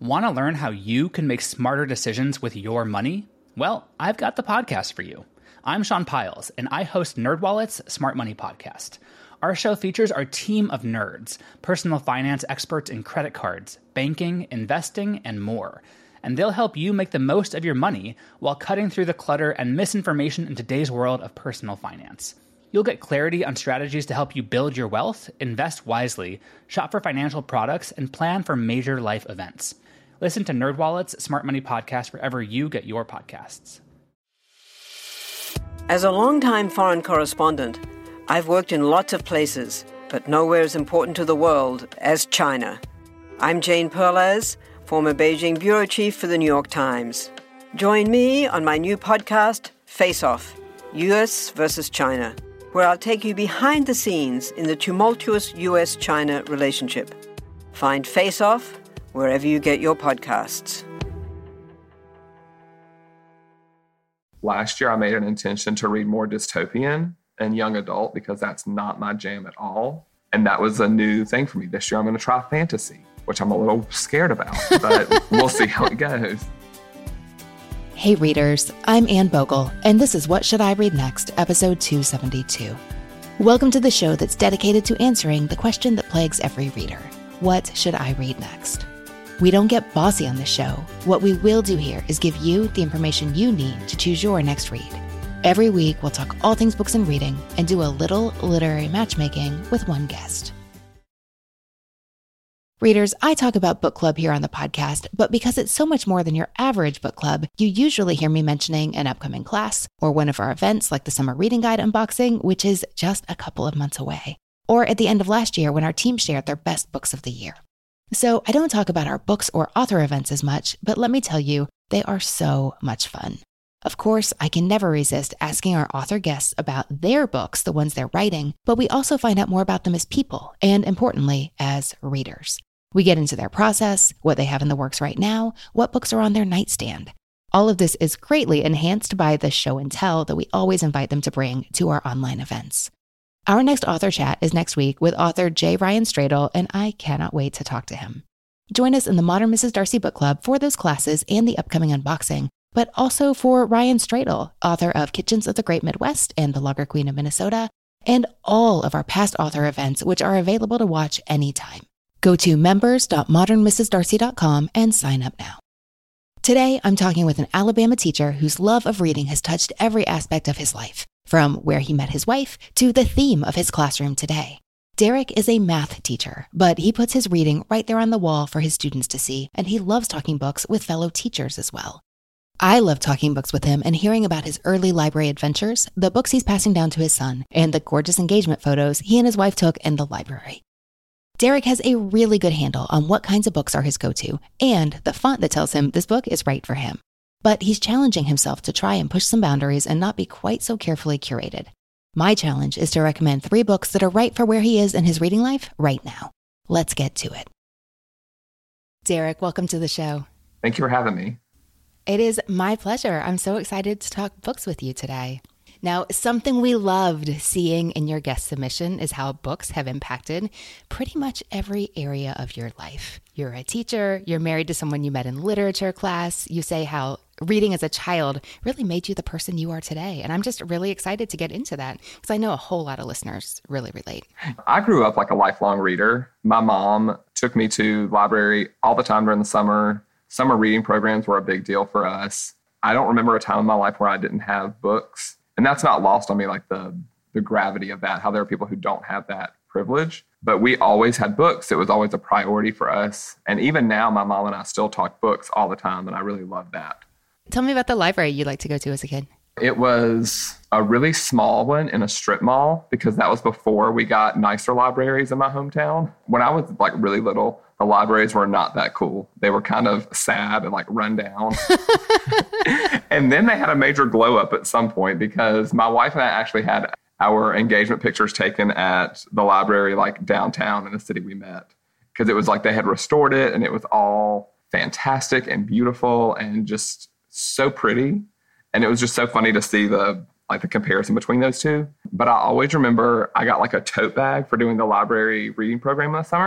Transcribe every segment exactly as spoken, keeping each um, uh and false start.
Want to learn how you can make smarter decisions with your money? Well, I've got the podcast for you. I'm Sean Piles, and I host NerdWallet's Smart Money Podcast. Our show features our team of nerds, personal finance experts in credit cards, banking, investing, and more. And they'll help you make the most of your money while cutting through the clutter and misinformation in today's world of personal finance. You'll get clarity on strategies to help you build your wealth, invest wisely, shop for financial products, and plan for major life events. Listen to NerdWallet's Smart Money Podcast wherever you get your podcasts. As a longtime foreign correspondent, I've worked in lots of places, but nowhere as important to the world as China. I'm Jane Perlez, former Beijing bureau chief for the New York Times. Join me on my new podcast, Face Off, U S versus China, where I'll take you behind the scenes in the tumultuous U S China relationship. Find Face Off wherever you get your podcasts. Last year, I made an intention to read more dystopian and young adult because that's not my jam at all. And that was a new thing for me. This year, I'm going to try fantasy, which I'm a little scared about, but we'll see how it goes. Hey readers, I'm Anne Bogle, and this is What Should I Read Next, episode two seventy-two. Welcome to the show that's dedicated to answering the question that plagues every reader. What should I read next? We don't get bossy on this show. What we will do here is give you the information you need to choose your next read. Every week, we'll talk all things books and reading and do a little literary matchmaking with one guest. Readers, I talk about book club here on the podcast, but because it's so much more than your average book club, you usually hear me mentioning an upcoming class or one of our events like the Summer Reading Guide unboxing, which is just a couple of months away, or at the end of last year when our team shared their best books of the year. So I don't talk about our books or author events as much, but let me tell you, they are so much fun. Of course, I can never resist asking our author guests about their books, the ones they're writing, but we also find out more about them as people and, importantly, as readers. We get into their process, what they have in the works right now, what books are on their nightstand. All of this is greatly enhanced by the show and tell that we always invite them to bring to our online events. Our next author chat is next week with author J. Ryan Stradal, and I cannot wait to talk to him. Join us in the Modern Missus Darcy Book Club for those classes and the upcoming unboxing, but also for Ryan Stradal, author of Kitchens of the Great Midwest and The Lager Queen of Minnesota, and all of our past author events, which are available to watch anytime. Go to members dot modern missus darcy dot com and sign up now. Today, I'm talking with an Alabama teacher whose love of reading has touched every aspect of his life, from where he met his wife to the theme of his classroom today. Derek is a math teacher, but he puts his reading right there on the wall for his students to see, and he loves talking books with fellow teachers as well. I love talking books with him and hearing about his early library adventures, the books he's passing down to his son, and the gorgeous engagement photos he and his wife took in the library. Derek has a really good handle on what kinds of books are his go-to, and the font that tells him this book is right for him. But he's challenging himself to try and push some boundaries and not be quite so carefully curated. My challenge is to recommend three books that are right for where he is in his reading life right now. Let's get to it. Derek, welcome to the show. Thank you for having me. It is my pleasure. I'm so excited to talk books with you today. Now, something we loved seeing in your guest submission is how books have impacted pretty much every area of your life. You're a teacher, you're married to someone you met in literature class. You say how reading as a child really made you the person you are today. And I'm just really excited to get into that because I know a whole lot of listeners really relate. I grew up like a lifelong reader. My mom took me to the library all the time during the summer. Summer reading programs were a big deal for us. I don't remember a time in my life where I didn't have books. And that's not lost on me, like the, the gravity of that, how there are people who don't have that privilege. But we always had books. It was always a priority for us. And even now, my mom and I still talk books all the time, and I really love that. Tell me about the library you liked to go to as a kid. It was a really small one in a strip mall because that was before we got nicer libraries in my hometown. When I was like really little, the libraries were not that cool. They were kind of sad and like run down. And then they had a major glow up at some point because my wife and I actually had our engagement pictures taken at the library like downtown in the city we met. Because it was like they had restored it and it was all fantastic and beautiful and just so pretty. And it was just so funny to see the like the comparison between those two. But I always remember I got like a tote bag for doing the library reading program in the summer.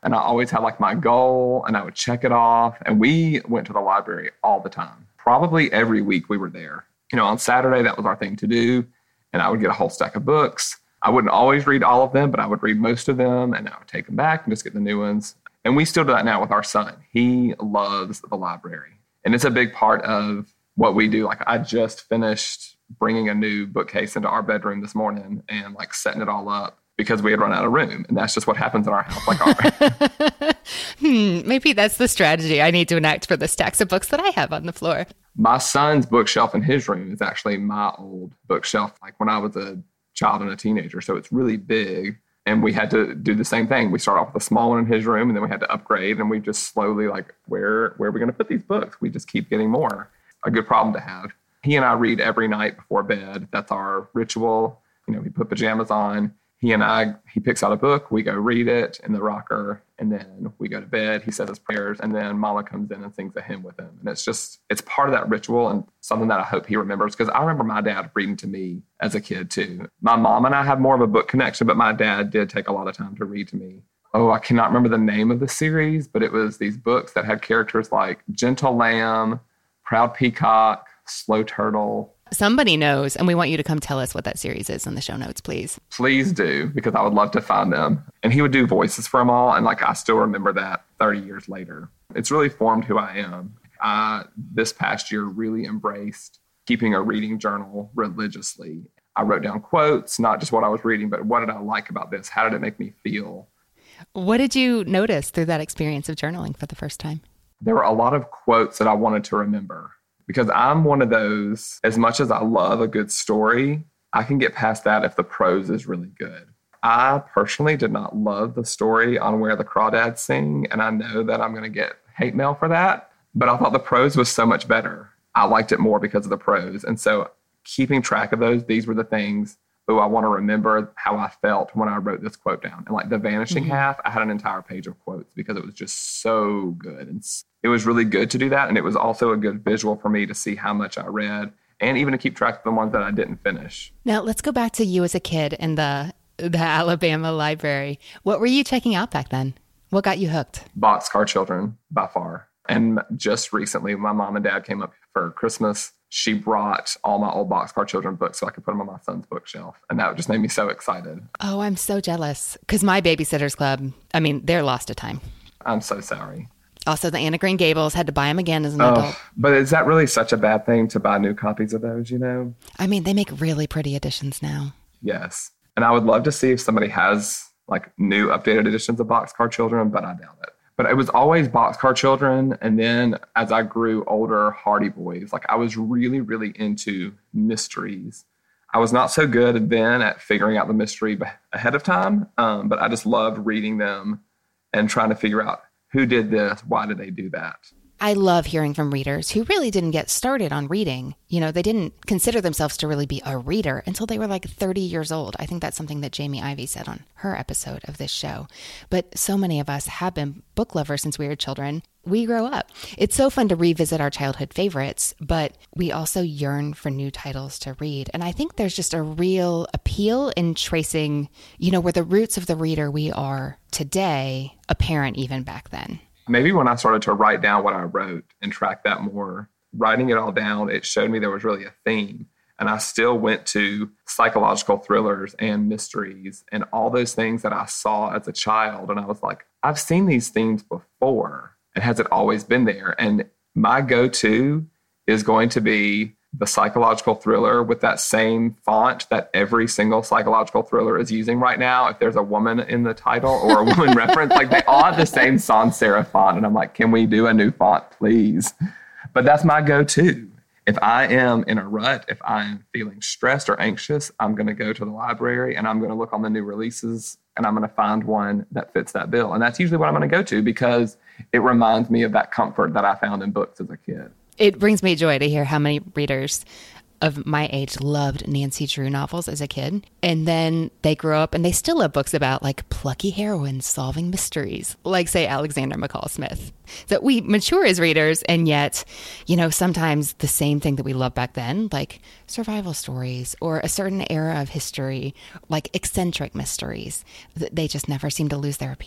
And I always had like my goal and I would check it off. And we went to the library all the time. Probably every week we were there. You know, on Saturday, that was our thing to do. And I would get a whole stack of books. I wouldn't always read all of them, but I would read most of them and I would take them back and just get the new ones. And we still do that now with our son. He loves the library. And it's a big part of what we do. Like I just finished bringing a new bookcase into our bedroom this morning and like setting it all up because we had run out of room. And that's just what happens in our house. Like, our hmm, maybe that's the strategy I need to enact for the stacks of books that I have on the floor. My son's bookshelf in his room is actually my old bookshelf, like when I was a child and a teenager. So it's really big. And we had to do the same thing. We started off with a small one in his room and then we had to upgrade. And we just slowly like, where, where are we going to put these books? We just keep getting more. A good problem to have. He and I read every night before bed. That's our ritual. You know, we put pajamas on. He and I, he picks out a book. We go read it in the rocker. And then we go to bed. He says his prayers. And then Mama comes in and sings a hymn with him. And it's just, it's part of that ritual and something that I hope he remembers. Because I remember my dad reading to me as a kid too. My mom and I have more of a book connection, but my dad did take a lot of time to read to me. Oh, I cannot remember the name of the series, but it was these books that had characters like Gentle Lamb, Proud Peacock, Slow Turtle. Somebody knows, and we want you to come tell us what that series is in the show notes, please. Please do, because I would love to find them. And he would do voices for them all, and like I still remember that thirty years later. It's really formed who I am. I, this past year, really embraced keeping a reading journal religiously. I wrote down quotes, not just what I was reading, but what did I like about this? How did it make me feel? What did you notice through that experience of journaling for the first time? There were a lot of quotes that I wanted to remember. Because I'm one of those, as much as I love a good story, I can get past that if the prose is really good. I personally did not love the story on Where the Crawdads Sing, and I know that I'm going to get hate mail for that, but I thought the prose was so much better. I liked it more because of the prose. And so keeping track of those, these were the things, oh, I want to remember how I felt when I wrote this quote down. And like The Vanishing mm-hmm. Half, I had an entire page of quotes because it was just so good. And it was really good to do that. And it was also a good visual for me to see how much I read and even to keep track of the ones that I didn't finish. Now, let's go back to you as a kid in the, the Alabama library. What were you checking out back then? What got you hooked? Boxcar Children, by far. And just recently, my mom and dad came up for Christmas. She brought all my old Boxcar Children books so I could put them on my son's bookshelf. And that just made me so excited. Oh, I'm so jealous. Because my Babysitter's Club, I mean, they're lost to time. I'm so sorry. Also, the Anne of Green Gables, had to buy them again as an oh, adult. But is that really such a bad thing to buy new copies of those, you know? I mean, they make really pretty editions now. Yes. And I would love to see if somebody has like new updated editions of Boxcar Children, but I doubt it. But it was always Boxcar Children. And then as I grew older, Hardy Boys. Like I was really, really into mysteries. I was not so good then at figuring out the mystery ahead of time, um, but I just loved reading them and trying to figure out who did this, why did they do that? I love hearing from readers who really didn't get started on reading. You know, they didn't consider themselves to really be a reader until they were like thirty years old. I think that's something that Jamie Ivey said on her episode of this show. But so many of us have been book lovers since we were children. We grow up. It's so fun to revisit our childhood favorites, but we also yearn for new titles to read. And I think there's just a real appeal in tracing, you know, where the roots of the reader we are today apparent even back then. Maybe when I started to write down what I wrote and track that more, writing it all down, it showed me there was really a theme. And I still went to psychological thrillers and mysteries and all those things that I saw as a child. And I was like, I've seen these themes before. And has it always been there? And my go-to is going to be the psychological thriller with that same font that every single psychological thriller is using right now. If there's a woman in the title or a woman reference, like they all have the same sans serif font. And I'm like, can we do a new font, please? But that's my go-to. If I am in a rut, if I'm feeling stressed or anxious, I'm going to go to the library and I'm going to look on the new releases and I'm going to find one that fits that bill. And that's usually what I'm going to go to because it reminds me of that comfort that I found in books as a kid. It brings me joy to hear how many readers of my age loved Nancy Drew novels as a kid. And then they grew up and they still love books about like plucky heroines solving mysteries, like say Alexander McCall Smith. So we mature as readers, and yet, you know, sometimes the same thing that we loved back then, like survival stories or a certain era of history, like eccentric mysteries, they just never seem to lose their appeal.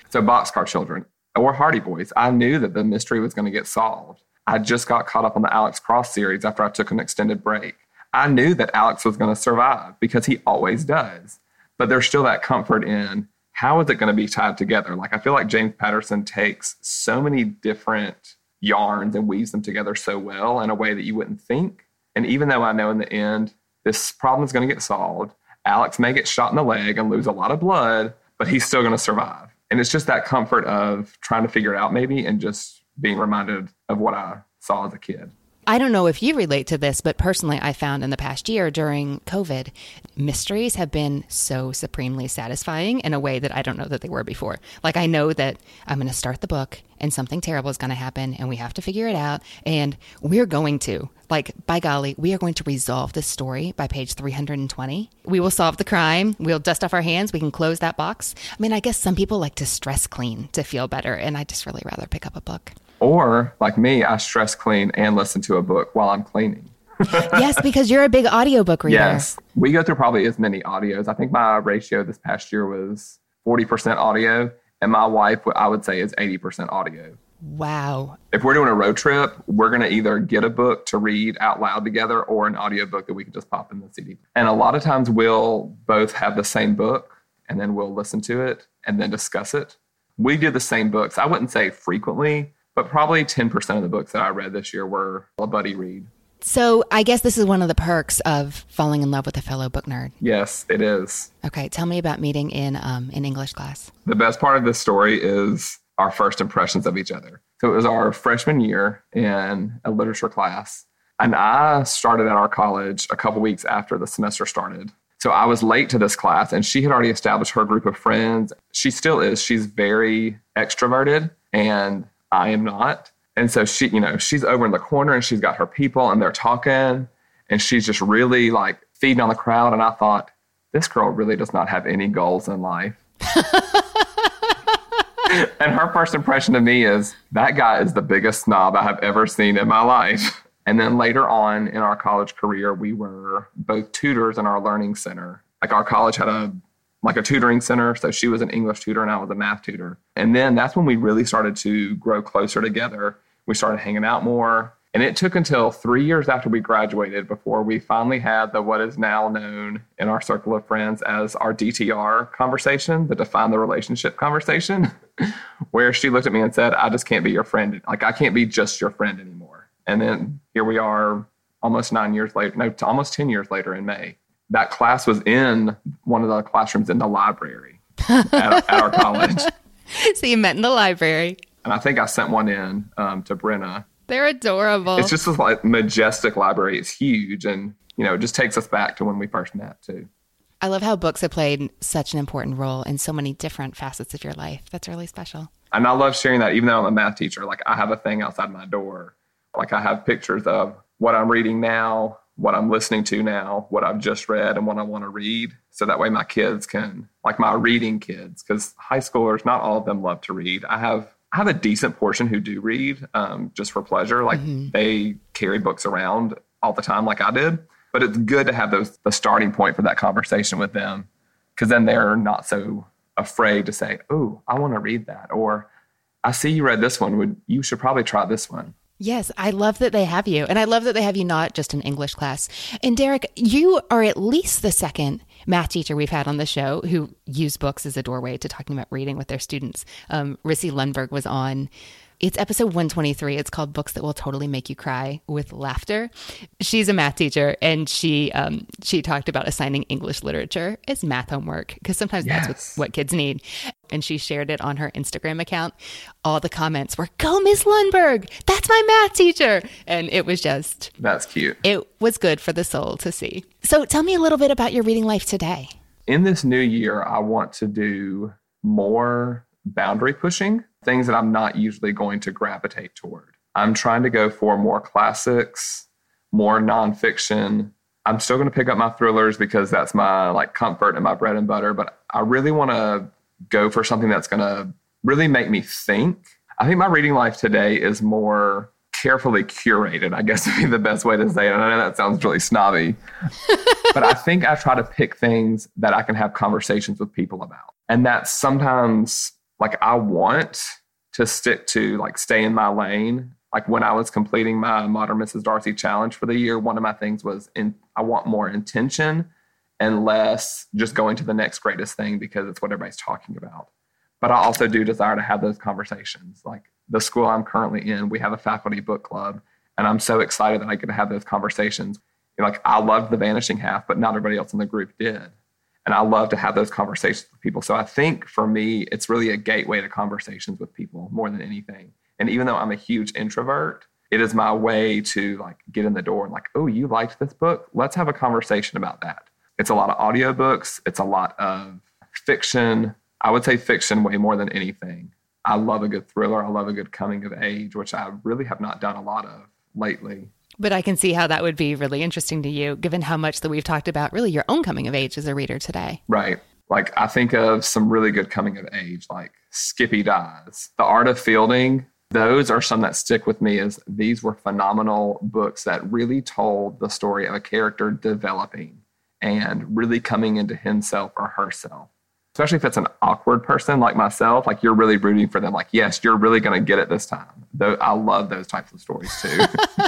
So Boxcar Children or Hardy Boys, I knew that the mystery was going to get solved. I just got caught up on the Alex Cross series after I took an extended break. I knew that Alex was going to survive because he always does. But there's still that comfort in how is it going to be tied together? Like, I feel like James Patterson takes so many different yarns and weaves them together so well in a way that you wouldn't think. And even though I know in the end, this problem is going to get solved, Alex may get shot in the leg and lose a lot of blood, but he's still going to survive. And it's just that comfort of trying to figure it out maybe and just being reminded of what I saw as a kid. I don't know if you relate to this, but personally, I found in the past year during COVID, mysteries have been so supremely satisfying in a way that I don't know that they were before. Like, I know that I'm going to start the book and something terrible is going to happen and we have to figure it out. And we're going to, like, by golly, we are going to resolve this story by page three hundred twenty. We will solve the crime. We'll dust off our hands. We can close that box. I mean, I guess some people like to stress clean to feel better. And I just really rather pick up a book. Or, like me, I stress clean and listen to a book while I'm cleaning. Yes, because you're a big audiobook reader. Yes. We go through probably as many audios. I think my ratio this past year was forty percent audio, and my wife, I would say, is eighty percent audio. Wow. If we're doing a road trip, we're going to either get a book to read out loud together or an audiobook that we can just pop in the C D. And a lot of times we'll both have the same book, and then we'll listen to it and then discuss it. We do the same books. I wouldn't say frequently, but probably ten percent of the books that I read this year were a buddy read. So I guess this is one of the perks of falling in love with a fellow book nerd. Yes, it is. Okay, tell me about meeting in um, in English class. The best part of this story is our first impressions of each other. So it was our freshman year in a literature class, and I started at our college a couple weeks after the semester started. So I was late to this class, and she had already established her group of friends. She still is. She's very extroverted, and I am not. And so she, you know, she's over in the corner and she's got her people and they're talking and she's just really like feeding on the crowd. And I thought, this girl really does not have any goals in life. And her first impression of me is, that guy is the biggest snob I have ever seen in my life. And then later on in our college career, we were both tutors in our learning center. Like, our college had a like a tutoring center. So she was an English tutor and I was a math tutor. And then that's when we really started to grow closer together. We started hanging out more. And it took until three years after we graduated before we finally had the what is now known in our circle of friends as our D T R conversation, the define the relationship conversation, where she looked at me and said, I just can't be your friend. Like, I can't be just your friend anymore. And then here we are almost nine years later, no, almost ten years later in May. That class was in one of the classrooms in the library at, at our college. So you met in the library. And I think I sent one in um, to Brenna. They're adorable. It's just this like majestic library. It's huge. And, you know, it just takes us back to when we first met, too. I love how books have played such an important role in so many different facets of your life. That's really special. And I love sharing that, even though I'm a math teacher. Like, I have a thing outside my door. Like, I have pictures of what I'm reading now, what I'm listening to now, what I've just read, and what I want to read. So that way my kids can, like my reading kids, because high schoolers, not all of them love to read. I have I have a decent portion who do read um, just for pleasure. Like mm-hmm. they carry books around all the time like I did. But it's good to have those the starting point for that conversation with them, because then they're not so afraid to say, oh, I want to read that. Or I see you read this one. Would you should probably try this one. Yes, I love that they have you. And I love that they have you not just in English class. And Derek, you are at least the second math teacher we've had on the show who used books as a doorway to talking about reading with their students. Um, Rissy Lundberg was on. It's episode one twenty-three. It's called Books That Will Totally Make You Cry with Laughter. She's a math teacher, and she um, she talked about assigning English literature as math homework, because sometimes yes. that's what, what kids need. And she shared it on her Instagram account. All the comments were, go Miss Lundberg, that's my math teacher. And it was just... That's cute. It was good for the soul to see. So tell me a little bit about your reading life today. In this new year, I want to do more boundary pushing, things that I'm not usually going to gravitate toward. I'm trying to go for more classics, more nonfiction. I'm still going to pick up my thrillers because that's my like comfort and my bread and butter, but I really want to go for something that's going to really make me think. I think my reading life today is more carefully curated, I guess would be the best way to say it. And I know that sounds really snobby, but I think I try to pick things that I can have conversations with people about. And that's sometimes like I want to stick to like stay in my lane. Like when I was completing my Modern Missus Darcy challenge for the year, one of my things was in, I want more intention and less just going to the next greatest thing because it's what everybody's talking about. But I also do desire to have those conversations. Like the school I'm currently in, we have a faculty book club, and I'm so excited that I get to have those conversations. You know, like I loved The Vanishing Half, but not everybody else in the group did. And I love to have those conversations with people. So I think for me, it's really a gateway to conversations with people more than anything. And even though I'm a huge introvert, it is my way to like get in the door and like, oh, you liked this book? Let's have a conversation about that. It's a lot of audiobooks. It's a lot of fiction. I would say fiction way more than anything. I love a good thriller. I love a good coming of age, which I really have not done a lot of lately. But I can see how that would be really interesting to you, given how much that we've talked about really your own coming of age as a reader today. Right. Like I think of some really good coming of age, like Skippy Dies, The Art of Fielding. Those are some that stick with me as these were phenomenal books that really told the story of a character developing and really coming into himself or herself. Especially if it's an awkward person like myself, like you're really rooting for them. Like, yes, you're really going to get it this time. Though I love those types of stories too.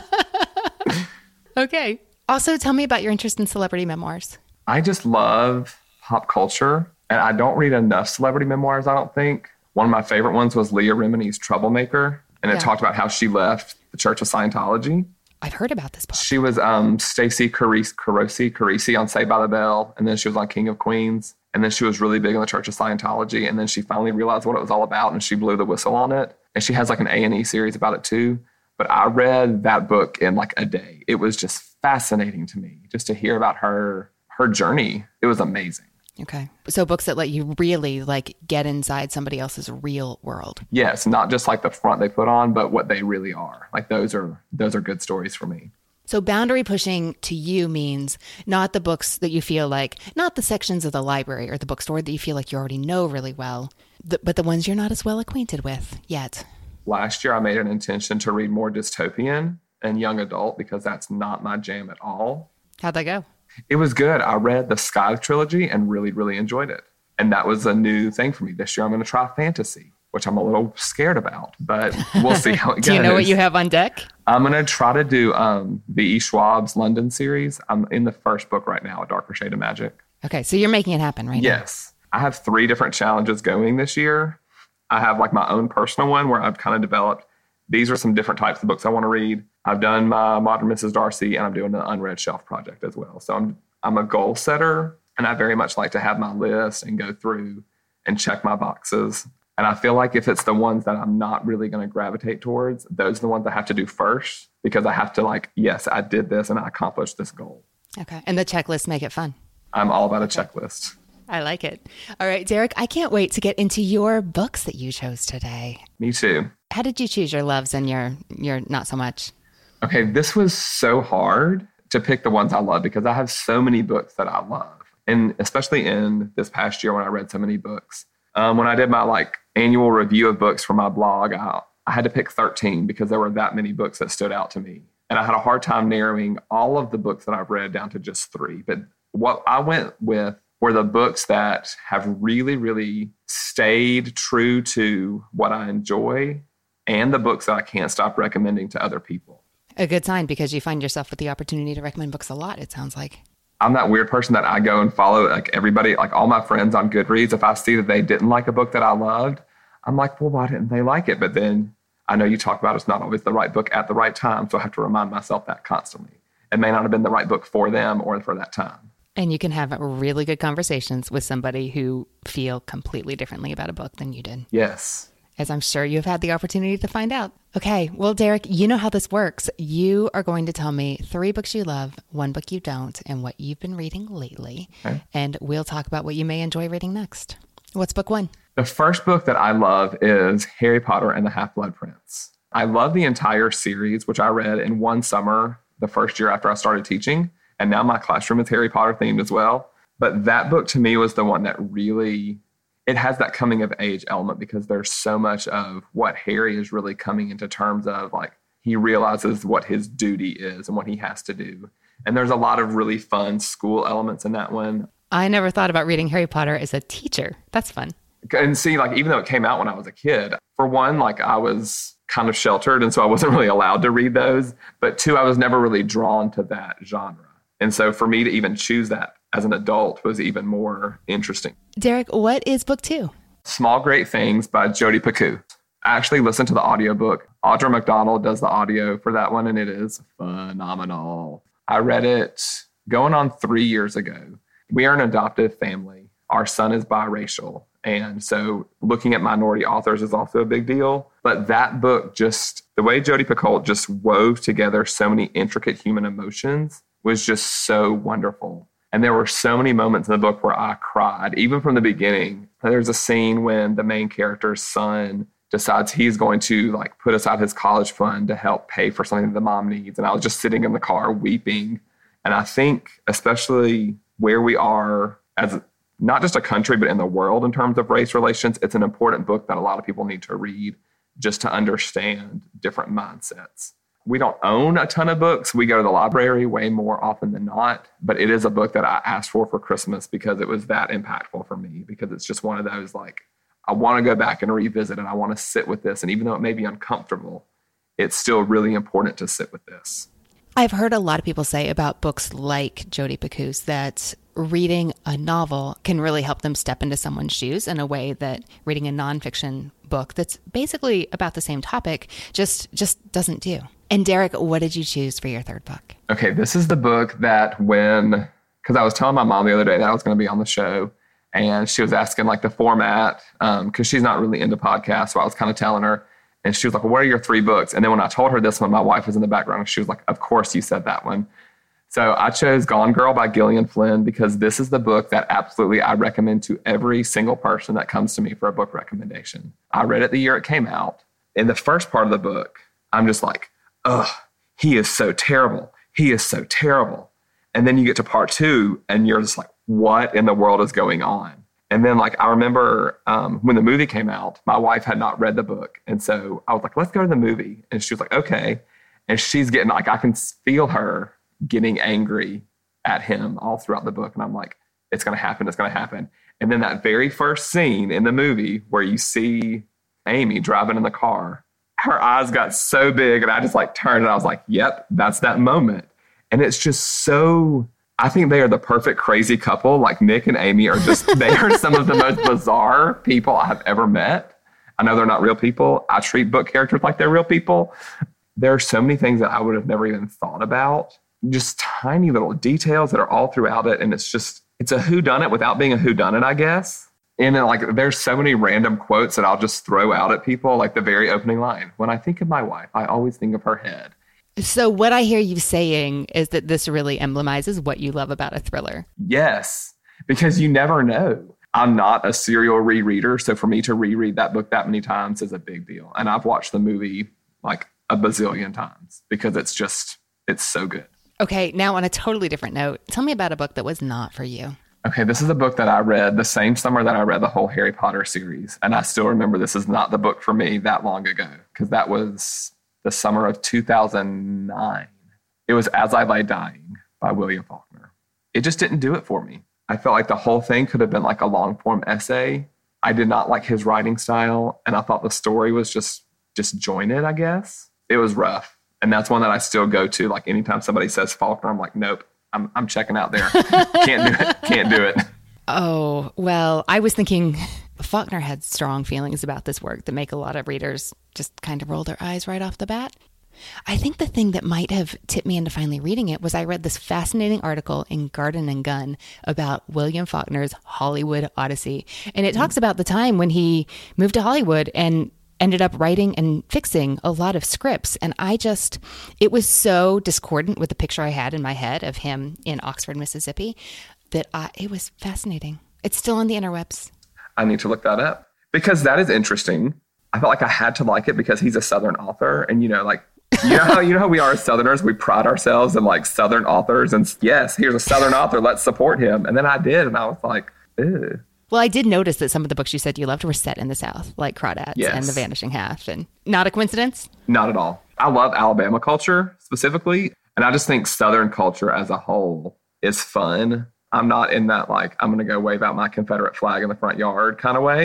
Okay. Also, tell me about your interest in celebrity memoirs. I just love pop culture, and I don't read enough celebrity memoirs, I don't think. One of my favorite ones was Leah Remini's Troublemaker, and it yeah. talked about how she left the Church of Scientology. I've heard about this book. She was um, Stacey Carosi, Carisi on Saved by the Bell, and then she was on King of Queens, and then she was really big in the Church of Scientology, and then she finally realized what it was all about, and she blew the whistle on it. And she has like an A and E series about it too. But I read that book in like a day. It was just fascinating to me just to hear about her her journey. It was amazing. Okay. So books that let you really like get inside somebody else's real world. Yes, not just like the front they put on, but what they really are. Like those are those are good stories for me. So boundary pushing to you means not the books that you feel like, not the sections of the library or the bookstore that you feel like you already know really well, but the ones you're not as well acquainted with yet. Last year, I made an intention to read more dystopian and young adult because that's not my jam at all. How'd that go? It was good. I read the Sky trilogy and really, really enjoyed it. And that was a new thing for me. This year, I'm going to try fantasy, which I'm a little scared about, but we'll see how it goes. Do you know what you have on deck? I'm going to try to do um, the E. Schwab's London series. I'm in the first book right now, A Darker Shade of Magic. Okay, so you're making it happen right yes. now. Yes. I have three different challenges going this year. I have like my own personal one where I've kind of developed, these are some different types of books I want to read. I've done my Modern Missus Darcy, and I'm doing the Unread Shelf project as well. So I'm I'm a goal setter, and I very much like to have my list and go through and check my boxes. And I feel like if it's the ones that I'm not really going to gravitate towards, those are the ones I have to do first because I have to like, yes, I did this and I accomplished this goal. Okay. And the checklists make it fun. I'm all about okay. a checklist. I like it. All right, Derek, I can't wait to get into your books that you chose today. Me too. How did you choose your loves and your your not so much? Okay, this was so hard to pick the ones I love because I have so many books that I love. And especially in this past year when I read so many books. Um, when I did my like annual review of books for my blog, I, I had to pick thirteen because there were that many books that stood out to me. And I had a hard time narrowing all of the books that I've read down to just three. But what I went with were the books that have really, really stayed true to what I enjoy and the books that I can't stop recommending to other people. A good sign because you find yourself with the opportunity to recommend books a lot, it sounds like. I'm that weird person that I go and follow like everybody, like all my friends on Goodreads. If I see that they didn't like a book that I loved, I'm like, well, why didn't they like it? But then I know you talk about it's not always the right book at the right time. So I have to remind myself that constantly. It may not have been the right book for them or for that time. And you can have really good conversations with somebody who feel completely differently about a book than you did. Yes. As I'm sure you've had the opportunity to find out. Okay, well, Derek, you know how this works. You are going to tell me three books you love, one book you don't, and what you've been reading lately. Okay. And we'll talk about what you may enjoy reading next. What's book one? The first book that I love is Harry Potter and the Half-Blood Prince. I love the entire series, which I read in one summer, the first year after I started teaching. And now my classroom is Harry Potter themed as well. But that book to me was the one that really, it has that coming of age element because there's so much of what Harry is really coming into terms of. Like he realizes what his duty is and what he has to do. And there's a lot of really fun school elements in that one. I never thought about reading Harry Potter as a teacher. That's fun. And see, like, even though it came out when I was a kid, for one, like I was kind of sheltered. And so I wasn't really allowed to read those. But two, I was never really drawn to that genre. And so for me to even choose that as an adult was even more interesting. Derek, what is book two? Small Great Things by Jodi Picoult. I actually listened to the audiobook. Audra McDonald does the audio for that one, and it is phenomenal. I read it going on three years ago. We are an adoptive family. Our son is biracial. And so looking at minority authors is also a big deal. But that book, just the way Jodi Picoult just wove together so many intricate human emotions was just so wonderful. And there were so many moments in the book where I cried, even from the beginning. There's a scene when the main character's son decides he's going to like put aside his college fund to help pay for something that the mom needs. And I was just sitting in the car weeping. And I think especially where we are as not just a country, but in the world in terms of race relations, it's an important book that a lot of people need to read just to understand different mindsets. We don't own a ton of books. We go to the library way more often than not, but it is a book that I asked for for Christmas because it was that impactful for me, because it's just one of those, like, I want to go back and revisit and I want to sit with this. And even though it may be uncomfortable, it's still really important to sit with this. I've heard a lot of people say about books like Jodi Picoult's that reading a novel can really help them step into someone's shoes in a way that reading a nonfiction book that's basically about the same topic just just doesn't do. And Derek, what did you choose for your third book? Okay, this is the book that when, because I was telling my mom the other day that I was going to be on the show, and she was asking like the format, um, because she's not really into podcasts. So I was kind of telling her, and she was like, well, what are your three books? And then when I told her this one, my wife was in the background, and she was like, of course you said that one. So I chose Gone Girl by Gillian Flynn because this is the book that absolutely I recommend to every single person that comes to me for a book recommendation. I read it the year it came out. In the first part of the book, I'm just like, ugh, he is so terrible. He is so terrible. And then you get to part two and you're just like, what in the world is going on? And then like, I remember um, when the movie came out, my wife had not read the book. And so I was like, let's go to the movie. And she was like, okay. And she's getting like, I can feel her getting angry at him all throughout the book. And I'm like, it's going to happen. It's going to happen. And then that very first scene in the movie where you see Amy driving in the car, her eyes got so big and I just like turned and I was like, yep, that's that moment. And it's just so, I think they are the perfect crazy couple. Like Nick and Amy are just, they are some of the most bizarre people I have ever met. I know they're not real people. I treat book characters like they're real people. There are so many things that I would have never even thought about. Just tiny little details that are all throughout it. And it's just, it's a whodunit without being a whodunit, I guess. And then, like, there's so many random quotes that I'll just throw out at people, like the very opening line. When I think of my wife, I always think of her head. So what I hear you saying is that this really emblemizes what you love about a thriller. Yes, because you never know. I'm not a serial rereader. So for me to reread that book that many times is a big deal. And I've watched the movie like a bazillion times because it's just, it's so good. Okay, now on a totally different note, tell me about a book that was not for you. Okay, this is a book that I read the same summer that I read the whole Harry Potter series. And I still remember this is not the book for me that long ago, because that was the summer of two thousand nine. It was As I Lay Dying by William Faulkner. It just didn't do it for me. I felt like the whole thing could have been like a long form essay. I did not like his writing style. And I thought the story was just disjointed, I guess. It was rough. And that's one that I still go to. Like anytime somebody says Faulkner, I'm like, nope. I'm I'm checking out there. Can't do it. Can't do it. Oh, well, I was thinking Faulkner had strong feelings about this work that make a lot of readers just kind of roll their eyes right off the bat. I think the thing that might have tipped me into finally reading it was I read this fascinating article in Garden and Gun about William Faulkner's Hollywood Odyssey. And it talks about the time when he moved to Hollywood and ended up writing and fixing a lot of scripts. And I just, it was so discordant with the picture I had in my head of him in Oxford, Mississippi, that I, it was fascinating. It's still on the interwebs. I need to look that up because that is interesting. I felt like I had to like it because he's a Southern author. And, you know, like, you know how, you know how we are as Southerners, we pride ourselves in like Southern authors. And yes, here's a Southern author, let's support him. And then I did. And I was like, ew. Well, I did notice that some of the books you said you loved were set in the South, like Crawdads yes. and The Vanishing Half. And not a coincidence? Not at all. I love Alabama culture specifically. And I just think Southern culture as a whole is fun. I'm not in that, like, I'm going to go wave out my Confederate flag in the front yard kind of way.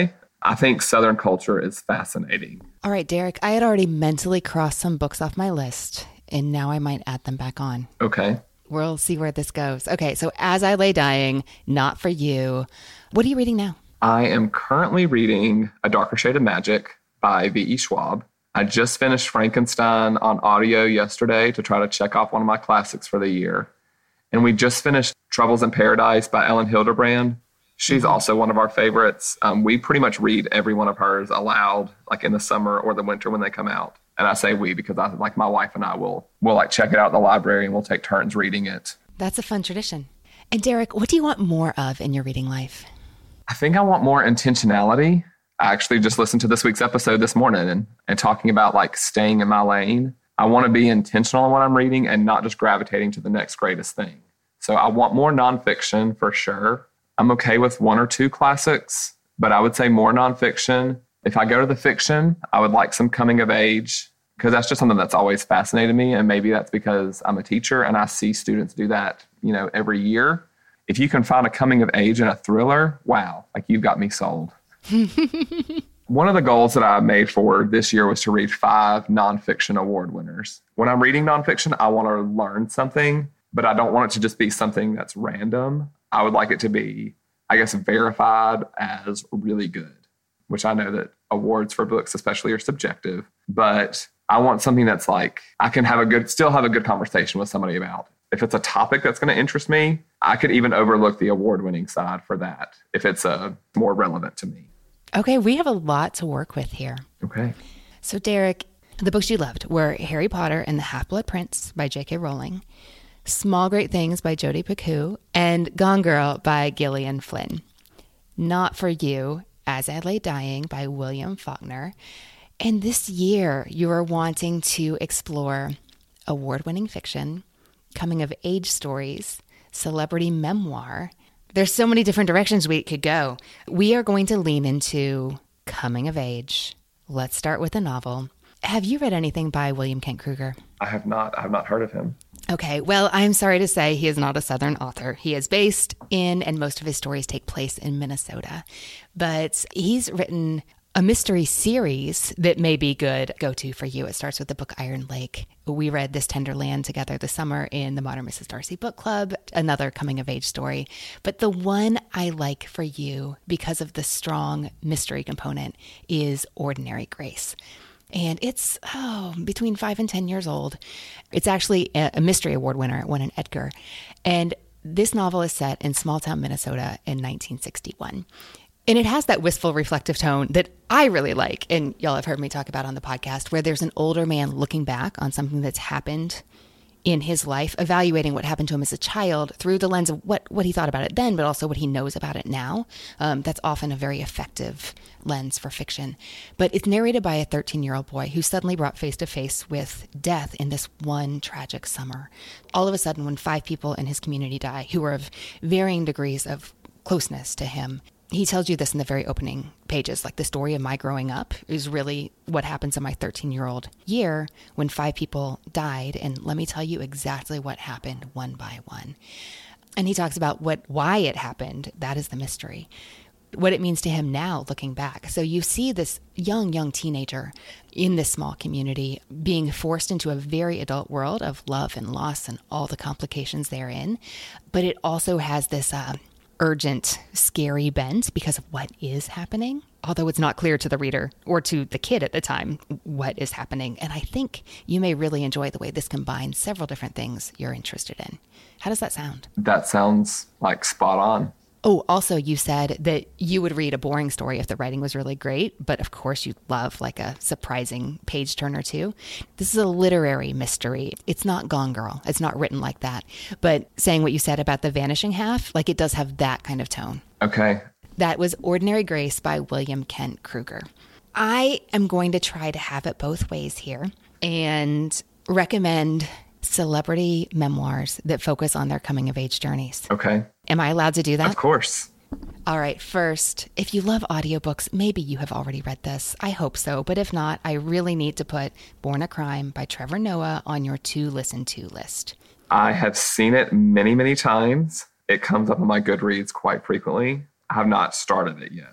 I think Southern culture is fascinating. All right, Derek, I had already mentally crossed some books off my list, and now I might add them back on. Okay. We'll see where this goes. Okay, so As I Lay Dying, Not for You. What are you reading now? I am currently reading A Darker Shade of Magic by V E. Schwab. I just finished Frankenstein on audio yesterday to try to check off one of my classics for the year. And we just finished Troubles in Paradise by Ellen Hilderbrand. She's mm-hmm. also one of our favorites. Um, we pretty much read every one of hers aloud, like in the summer or the winter when they come out. And I say we because I like my wife and I will will like check it out in the library and we'll take turns reading it. That's a fun tradition. And Derek, what do you want more of in your reading life? I think I want more intentionality. I actually just listened to this week's episode this morning and, and talking about like staying in my lane. I want to be intentional in what I'm reading and not just gravitating to the next greatest thing. So I want more nonfiction for sure. I'm okay with one or two classics, but I would say more nonfiction. If I go to the fiction, I would like some coming of age because that's just something that's always fascinated me. And maybe that's because I'm a teacher and I see students do that, you know, every year. If you can find a coming of age in a thriller, wow, like you've got me sold. One of the goals that I made for this year was to read five nonfiction award winners. When I'm reading nonfiction, I want to learn something, but I don't want it to just be something that's random. I would like it to be, I guess, verified as really good, which I know that awards for books especially are subjective, but I want something that's like, I can have a good, still have a good conversation with somebody about. If it's a topic that's going to interest me, I could even overlook the award-winning side for that if it's uh, more relevant to me. Okay, we have a lot to work with here. Okay. So Derek, the books you loved were Harry Potter and the Half-Blood Prince by J K. Rowling, Small Great Things by Jodi Picoult, and Gone Girl by Gillian Flynn. Not for You, As I Lay Dying by William Faulkner. And this year, you are wanting to explore award-winning fiction, coming-of-age stories, celebrity memoir. There's so many different directions we could go. We are going to lean into coming of age. Let's start with a novel. Have you read anything by William Kent Kruger? I have not. I have not heard of him. Okay, well, I'm sorry to say he is not a Southern author. He is based in, and most of his stories take place in Minnesota. But he's written a mystery series that may be good go-to for you. It starts with the book Iron Lake. We read This Tender Land together this summer in the Modern Missus Darcy Book Club, another coming-of-age story. But the one I like for you, because of the strong mystery component, is Ordinary Grace. And it's, oh, between five and ten years old. It's actually a, a mystery award winner. It won an Edgar. And this novel is set in small-town Minnesota in nineteen sixty-one. And it has that wistful, reflective tone that I really like, and y'all have heard me talk about on the podcast, where there's an older man looking back on something that's happened in his life, evaluating what happened to him as a child through the lens of what, what he thought about it then, but also what he knows about it now. Um, that's often a very effective lens for fiction. But it's narrated by a thirteen-year-old boy who's suddenly brought face to face with death in this one tragic summer. All of a sudden, when five people in his community die, who are of varying degrees of closeness to him, he tells you this in the very opening pages, like the story of my growing up is really what happens in my thirteen-year-old year when five people died. And let me tell you exactly what happened one by one. And he talks about what, why it happened. That is the mystery. What it means to him now, looking back. So you see this young, young teenager in this small community being forced into a very adult world of love and loss and all the complications therein. But it also has this uh, urgent, scary bent because of what is happening, although it's not clear to the reader or to the kid at the time what is happening. And I think you may really enjoy the way this combines several different things you're interested in. How does that sound? That sounds like spot on. Oh, also, you said that you would read a boring story if the writing was really great, but of course you love like a surprising page turner too. This is a literary mystery. It's not Gone Girl. It's not written like that. But saying what you said about the vanishing half, like it does have that kind of tone. Okay. That was Ordinary Grace by William Kent Kruger. I am going to try to have it both ways here and recommend celebrity memoirs that focus on their coming of age journeys. Okay. Am I allowed to do that? Of course. All right. First, if you love audiobooks, maybe you have already read this. I hope so. But if not, I really need to put Born a Crime by Trevor Noah on your to listen to list. I have seen it many, many times. It comes up on my Goodreads quite frequently. I have not started it yet.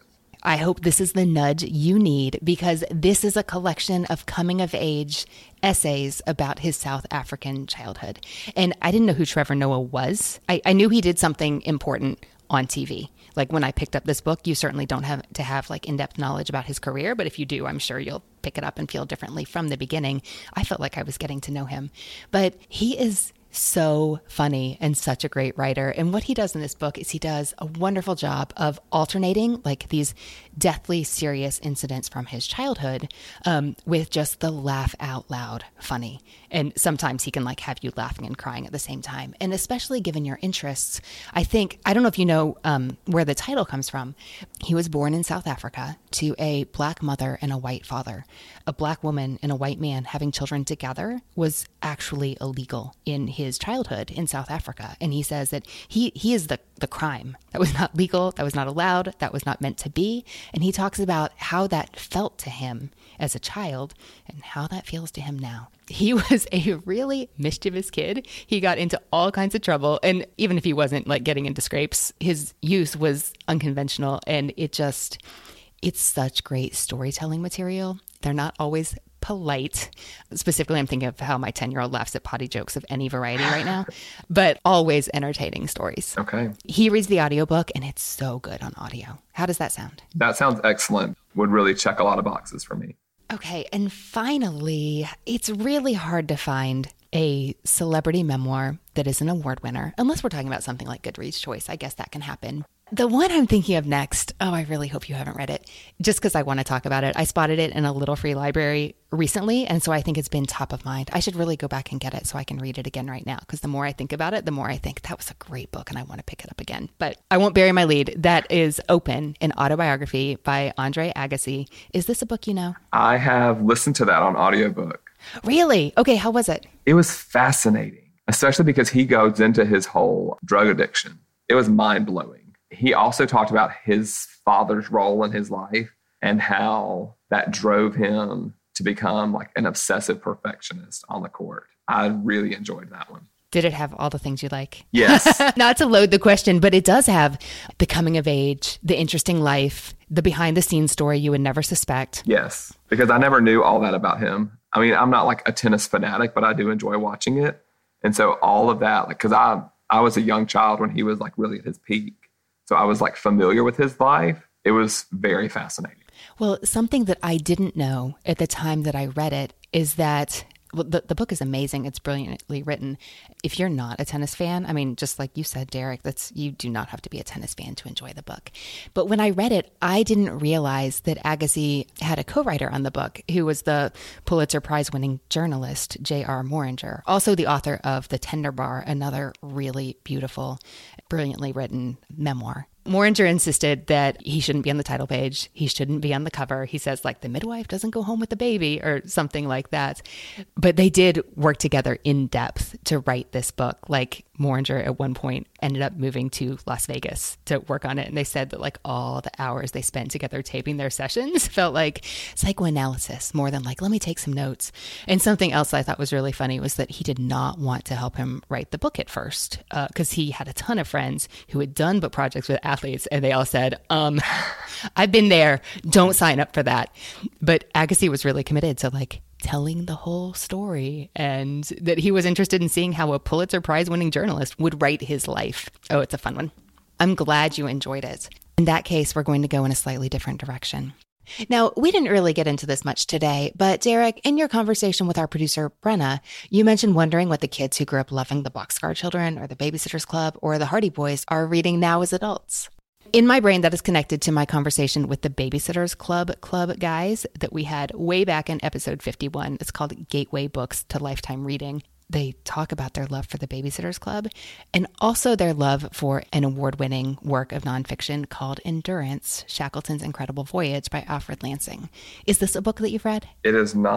I hope this is the nudge you need, because this is a collection of coming of age essays about his South African childhood. And I didn't know who Trevor Noah was. I, I knew he did something important on T V. Like when I picked up this book, you certainly don't have to have like in-depth knowledge about his career, but if you do, I'm sure you'll pick it up and feel differently from the beginning. I felt like I was getting to know him, but he is so funny and such a great writer. And what he does in this book is he does a wonderful job of alternating like these deathly serious incidents from his childhood um, with just the laugh out loud funny. And sometimes he can like have you laughing and crying at the same time. And especially given your interests, I think, I don't know if you know um, where the title comes from. He was born in South Africa to a black mother and a white father. A black woman and a white man having children together was actually illegal in his childhood in South Africa. And he says that he, he is the, the crime. That was not legal. That was not allowed. That was not meant to be. And he talks about how that felt to him as a child and how that feels to him now. He was a really mischievous kid. He got into all kinds of trouble. And even if he wasn't like getting into scrapes, his youth was unconventional. And it just, it's such great storytelling material. They're not always polite. Specifically, I'm thinking of how my ten-year-old laughs at potty jokes of any variety right now, but always entertaining stories. Okay. He reads the audiobook and it's so good on audio. How does that sound? That sounds excellent. Would really check a lot of boxes for me. Okay. And finally, it's really hard to find a celebrity memoir that is an award winner, unless we're talking about something like Goodreads Choice. I guess that can happen. The one I'm thinking of next, oh, I really hope you haven't read it, just because I want to talk about it. I spotted it in a little free library recently, and so I think it's been top of mind. I should really go back and get it so I can read it again right now, because the more I think about it, the more I think that was a great book and I want to pick it up again. But I won't bury my lead. That is Open, an autobiography by Andre Agassi. Is this a book you know? I have listened to that on audiobook. Really? Okay, how was it? It was fascinating, especially because he goes into his whole drug addiction. It was mind-blowing. He also talked about his father's role in his life and how that drove him to become like an obsessive perfectionist on the court. I really enjoyed that one. Did it have all the things you like? Yes. Not to load the question, but it does have the coming of age, the interesting life, the behind the scenes story you would never suspect. Yes, because I never knew all that about him. I mean, I'm not like a tennis fanatic, but I do enjoy watching it. And so all of that, like, because I, I was a young child when he was like really at his peak. So I was like familiar with his life. It was very fascinating. Well, something that I didn't know at the time that I read it is that well, the, the book is amazing. It's brilliantly written. If you're not a tennis fan, I mean, just like you said, Derek, that's you do not have to be a tennis fan to enjoy the book. But when I read it, I didn't realize that Agassi had a co-writer on the book who was the Pulitzer Prize winning journalist, J R Moringer, also the author of The Tender Bar, another really beautiful, brilliantly written memoir. Moringer insisted that he shouldn't be on the title page. He shouldn't be on the cover. He says, like, the midwife doesn't go home with the baby or something like that. But they did work together in depth to write this book. Like, Moringer at one point ended up moving to Las Vegas to work on it. And they said that like all the hours they spent together taping their sessions felt like psychoanalysis more than like, let me take some notes. And something else I thought was really funny was that he did not want to help him write the book at first because uh, he had a ton of friends who had done book projects with athletes. And they all said, um, I've been there. Don't sign up for that. But Agassi was really committed to like telling the whole story and that he was interested in seeing how a Pulitzer Prize winning journalist would write his life. Oh, it's a fun one. I'm glad you enjoyed it. In that case, we're going to go in a slightly different direction. Now, we didn't really get into this much today, but Derek, in your conversation with our producer, Brenna, you mentioned wondering what the kids who grew up loving the Boxcar Children or the Babysitters Club or the Hardy Boys are reading now as adults. In my brain, that is connected to my conversation with the Babysitters Club Club guys that we had way back in episode fifty-one. It's called Gateway Books to Lifetime Reading. They talk about their love for the Babysitters Club and also their love for an award-winning work of nonfiction called Endurance, Shackleton's Incredible Voyage by Alfred Lansing. Is this a book that you've read? It is not.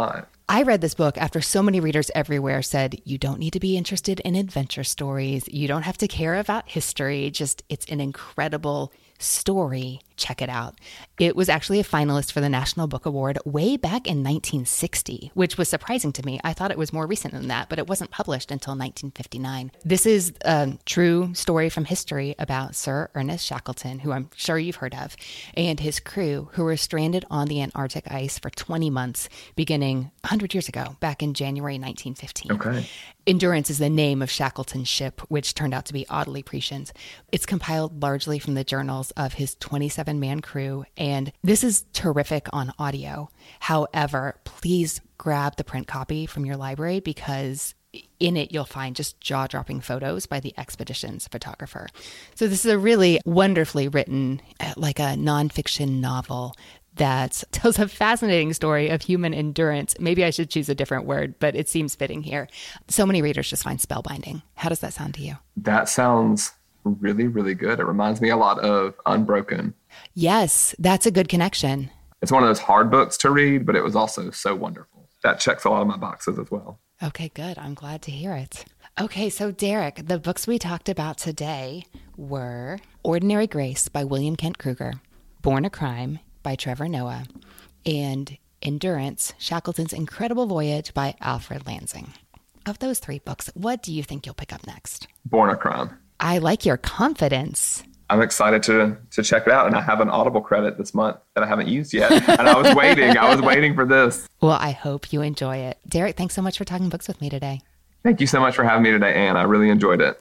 I read this book after so many readers everywhere said, you don't need to be interested in adventure stories. You don't have to care about history. Just, it's an incredible story. Check it out. It was actually a finalist for the National Book Award way back in nineteen sixty, which was surprising to me. I thought it was more recent than that, but it wasn't published until nineteen fifty-nine. This is a true story from history about Sir Ernest Shackleton, who I'm sure you've heard of, and his crew who were stranded on the Antarctic ice for twenty months, beginning one hundred years ago, back in January nineteen fifteen. Okay. Endurance is the name of Shackleton's ship, which turned out to be oddly prescient. It's compiled largely from the journals of his twenty-seven man crew, and this is terrific on audio. However, please grab the print copy from your library because in it you'll find just jaw-dropping photos by the expedition's photographer. So this is a really wonderfully written, like a nonfiction novel that tells a fascinating story of human endurance. Maybe I should choose a different word, but it seems fitting here. So many readers just find spellbinding. How does that sound to you? That sounds really, really good. It reminds me a lot of Unbroken. Yes, that's a good connection. It's one of those hard books to read, but it was also so wonderful. That checks a lot of my boxes as well. Okay, good. I'm glad to hear it. Okay, so Derek, the books we talked about today were Ordinary Grace by William Kent Kruger, Born a Crime by Trevor Noah, and Endurance, Shackleton's Incredible Voyage by Alfred Lansing. Of those three books, what do you think you'll pick up next? Born a Crime. I like your confidence. I'm excited to to check it out, and I have an Audible credit this month that I haven't used yet, and I was waiting. I was waiting for this. Well, I hope you enjoy it. Derek, thanks so much for talking books with me today. Thank you so much for having me today, Anne. I really enjoyed it.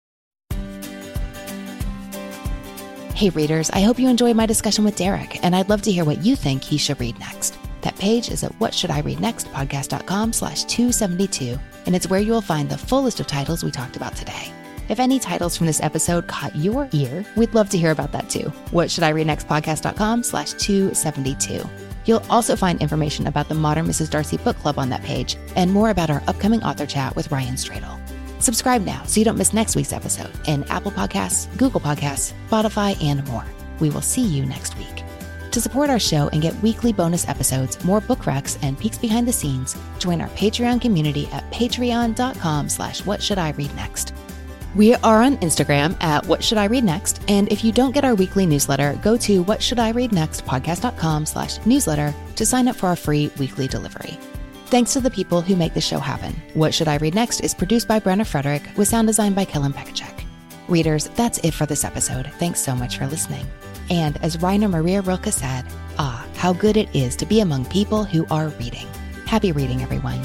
Hey readers, I hope you enjoyed my discussion with Derek, and I'd love to hear what you think he should read next. That page is at whatshouldireadnextpodcast.com slash 272, and it's where you will find the full list of titles we talked about today. If any titles from this episode caught your ear, we'd love to hear about that too. whatshouldireadnextpodcast.com slash 272. You'll also find information about the Modern Missus Darcy Book Club on that page, and more about our upcoming author chat with Ryan Stradle. Subscribe now so you don't miss next week's episode in Apple Podcasts, Google Podcasts, Spotify, and more. We will see you next week. To support our show and get weekly bonus episodes, more book recs, and peeks behind the scenes, join our Patreon community at patreon.com slash what should I read next. We are on Instagram at What Should I Read Next, and if you don't get our weekly newsletter, go to whatshouldireadnextpodcast.com slash newsletter to sign up for our free weekly delivery. Thanks to the people who make the show happen. What Should I Read Next is produced by Brenna Frederick with sound design by Kellen Pekacek. Readers, that's it for this episode. Thanks so much for listening. And as Rainer Maria Rilke said, ah, how good it is to be among people who are reading. Happy reading, everyone.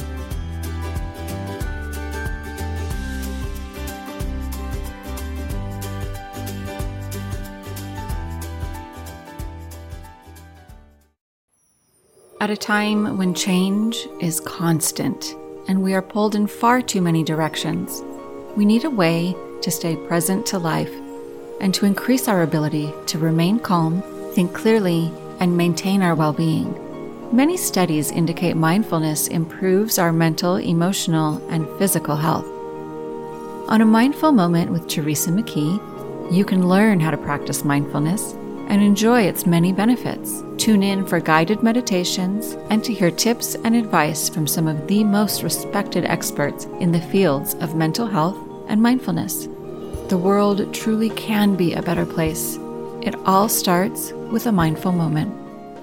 At a time when change is constant and we are pulled in far too many directions, we need a way to stay present to life and to increase our ability to remain calm, think clearly, and maintain our well-being. Many studies indicate mindfulness improves our mental, emotional, and physical health. On A Mindful Moment with Teresa McKee, you can learn how to practice mindfulness and enjoy its many benefits. Tune in for guided meditations and to hear tips and advice from some of the most respected experts in the fields of mental health and mindfulness. The world truly can be a better place. It all starts with a mindful moment.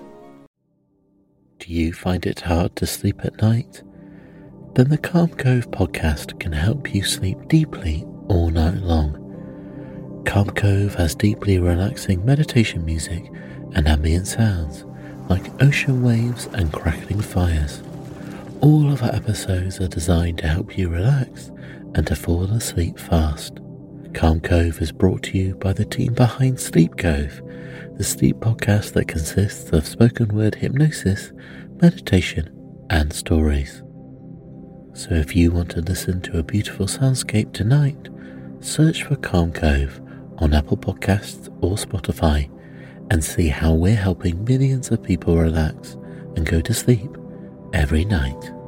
Do you find it hard to sleep at night? Then the Calm Cove podcast can help you sleep deeply all night long. Calm Cove has deeply relaxing meditation music and ambient sounds like ocean waves and crackling fires. All of our episodes are designed to help you relax and to fall asleep fast. Calm Cove is brought to you by the team behind Sleep Cove, the sleep podcast that consists of spoken word hypnosis, meditation, and stories. So if you want to listen to a beautiful soundscape tonight, search for Calm Cove on Apple Podcasts or Spotify and see how we're helping millions of people relax and go to sleep every night.